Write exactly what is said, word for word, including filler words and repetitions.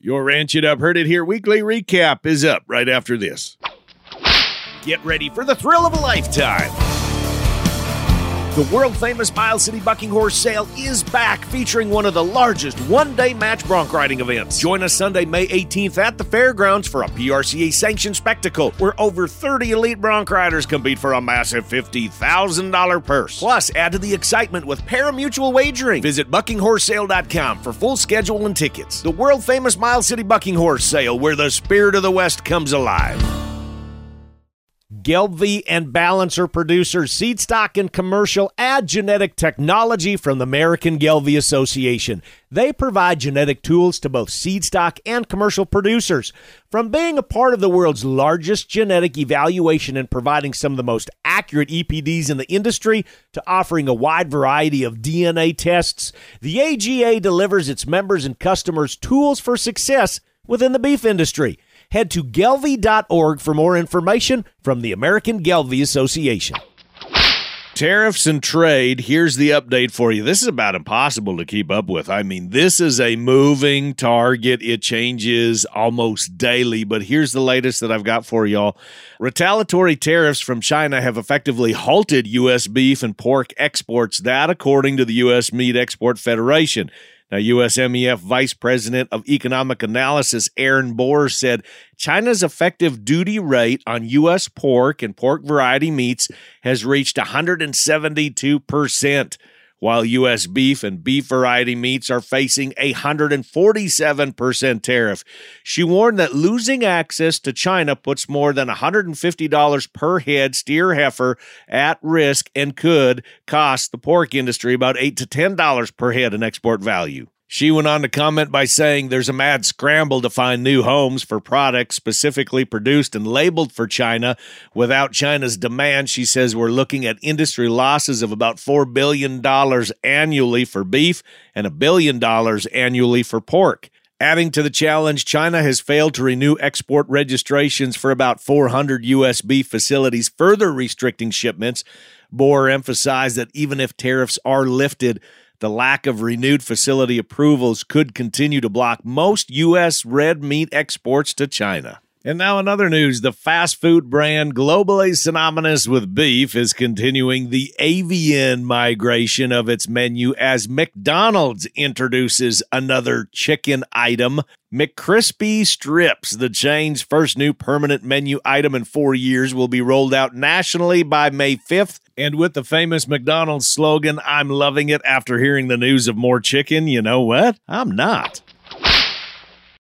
Your Ranch It Up, Heard It Here weekly recap is up right after this. Get ready for the thrill of a lifetime. The world-famous Miles City Bucking Horse Sale is back, featuring one of the largest one-day match bronc riding events. Join us Sunday, May eighteenth at the fairgrounds for a P R C A-sanctioned spectacle where over thirty elite bronc riders compete for a massive fifty thousand dollars purse. Plus, add to the excitement with pari-mutuel wagering. Visit bucking horse sale dot com for full schedule and tickets. The world-famous Miles City Bucking Horse Sale, where the spirit of the West comes alive. Gelbvieh and Balancer producers Seed Stock and Commercial add genetic technology from the American Gelbvieh Association. They provide genetic tools to both seed stock and commercial producers. From being a part of the world's largest genetic evaluation and providing some of the most accurate E P Ds in the industry to offering a wide variety of D N A tests, the A G A delivers its members and customers tools for success within the beef industry. Head to gelbvieh dot org for more information from the American Gelbvieh Association. Tariffs and trade, here's the update for you. This is about impossible to keep up with. I mean, this is a moving target. It changes almost daily, but here's the latest that I've got for y'all. Retaliatory tariffs from China have effectively halted U S beef and pork exports, that according to the U S Meat Export Federation. Now, U S M E F Vice President of Economic Analysis Aaron Bohr said China's effective duty rate on U S pork and pork variety meats has reached one hundred seventy-two percent, while U S beef and beef variety meats are facing a one hundred forty-seven percent tariff. She warned that losing access to China puts more than one hundred fifty dollars per head steer heifer at risk and could cost the pork industry about eight to ten dollars per head in export value. She went on to comment by saying there's a mad scramble to find new homes for products specifically produced and labeled for China. Without China's demand, she says we're looking at industry losses of about four billion dollars annually for beef and a billion dollars annually for pork. Adding to the challenge, China has failed to renew export registrations for about four hundred U S beef facilities, further restricting shipments. Bohr emphasized that even if tariffs are lifted, the lack of renewed facility approvals could continue to block most U S red meat exports to China. And now in other news, the fast food brand globally synonymous with beef is continuing the avian migration of its menu as McDonald's introduces another chicken item. McCrispy Strips, the chain's first new permanent menu item in four years, will be rolled out nationally by May fifth. And with the famous McDonald's slogan, "I'm loving it," after hearing the news of more chicken, you know what? I'm not.